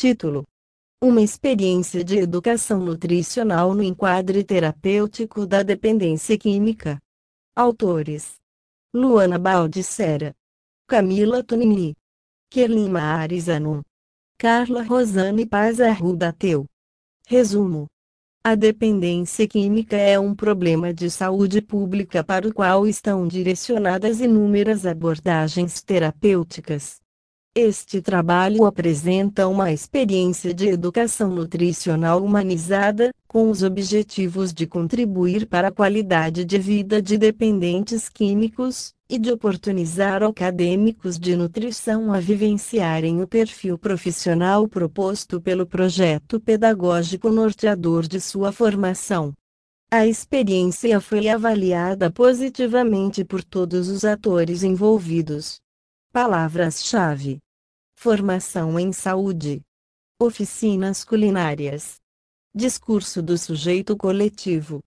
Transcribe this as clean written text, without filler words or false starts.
Título: Uma experiência de educação nutricional no enquadre terapêutico da dependência química. Autores: Luana Baldissera, Camila Tonini, Kerlin Marizano, Carla Rosane Paz Arruda-Teu. Resumo: a dependência química é um problema de saúde pública para o qual estão direcionadas inúmeras abordagens terapêuticas. Este trabalho apresenta uma experiência de educação nutricional humanizada, com os objetivos de contribuir para a qualidade de vida de dependentes químicos, e de oportunizar acadêmicos de nutrição a vivenciarem o perfil profissional proposto pelo projeto pedagógico norteador de sua formação. A experiência foi avaliada positivamente por todos os atores envolvidos. Palavras-chave: formação em saúde, oficinas culinárias, discurso do sujeito coletivo,